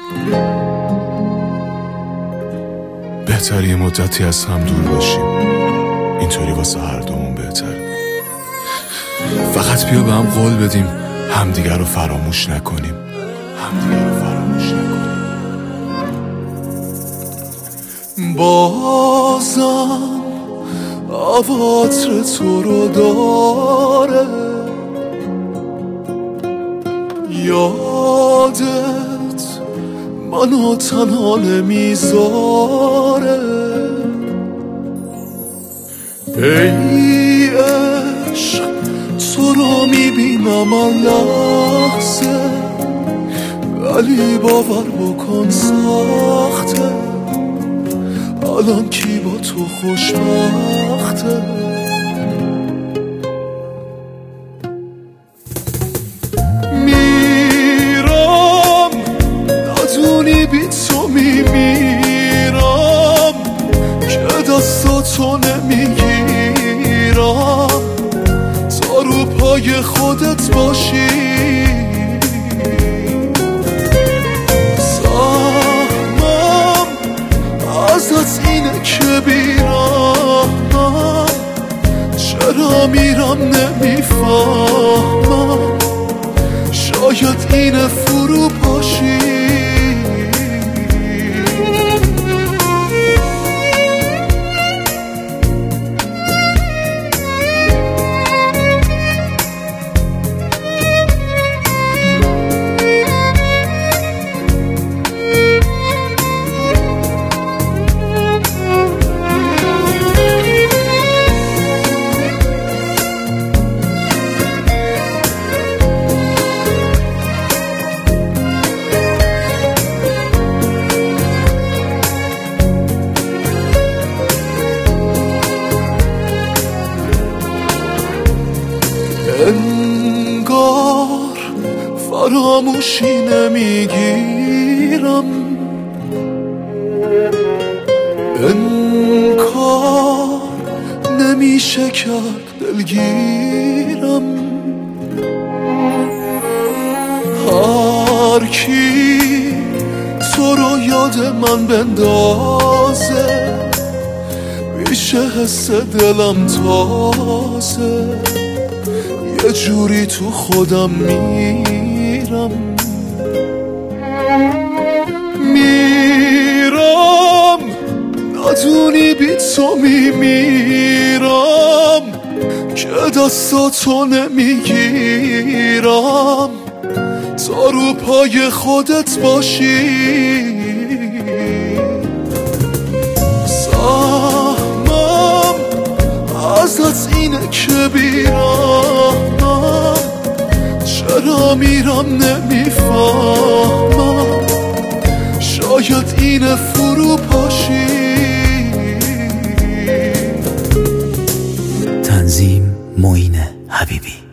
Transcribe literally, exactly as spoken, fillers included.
بهتره یه مدتی از هم دور باشیم، اینطوری واسه هر دومون بهتره. فقط بیا به هم قول بدیم همدیگر رو فراموش نکنیم، همدیگر رو فراموش نکنیم. بازم عواطر تو رو داره، یادت منو تنها نمیذاره. ای عشق تو رو میبینم هر لحظه، ولی باور بکن سخته، الان کی با تو خوشبخته؟ میرم ندونی بی تو میمیرم، که دستاتو نمیگیرم تا رو پای خودت باشی. ازت اینه که بیرم، چرا میرم نمیفهمم، شاید اینه فرو پاشی. انگار فراموشی نمیگیرم، انکار نمیشه کرد دلگیرم. هر کی تو رو یاد من بندازه، میشه حس دلم تازه، یه جوری تو خودم میرم. میرم ندونی بی تو میمیرم، که دستاتو نمیگیرم تا رو پای خودت باشی. سهمم ازت اینه که بیرم، چرا میرم نمیفهمم، شاید اینه فرو پاشی. تنظیم معین حبیبی.